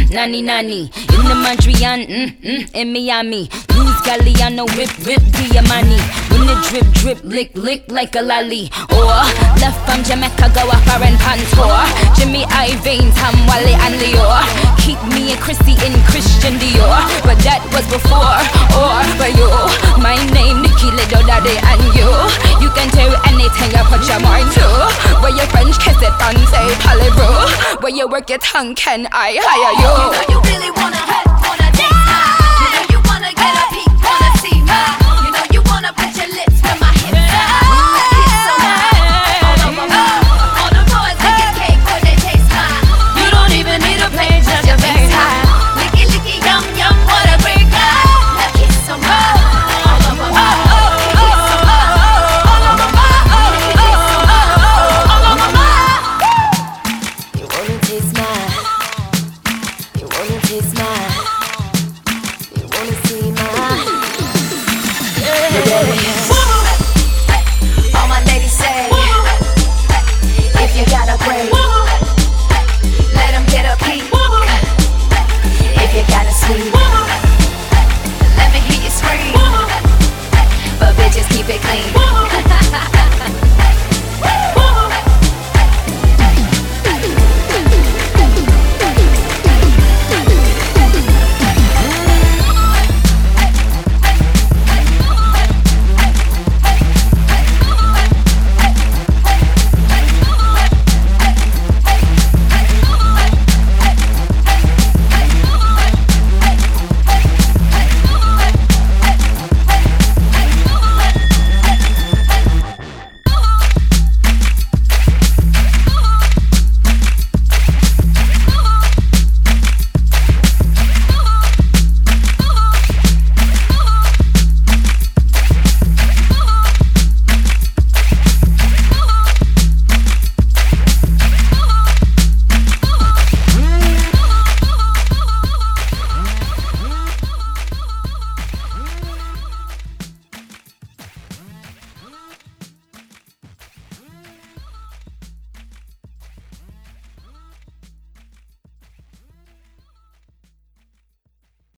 Nani nani. In the Montreal, in Miami. Louis Galliano, whip Diamani. When the drip, lick like a lolly. Or left from Jamaica, go a foreign pantour. Jimmy Iovine, Tom Wally and Leo. Keep me and Chrissy in Christian Dior. But that was before, or for you. My name Nikki Little Daddy and you. You can do anything you put your mind to. Where your French kiss it and say Polly bro. Where you work your tongue, can I hire you? You know you really wanna hurt.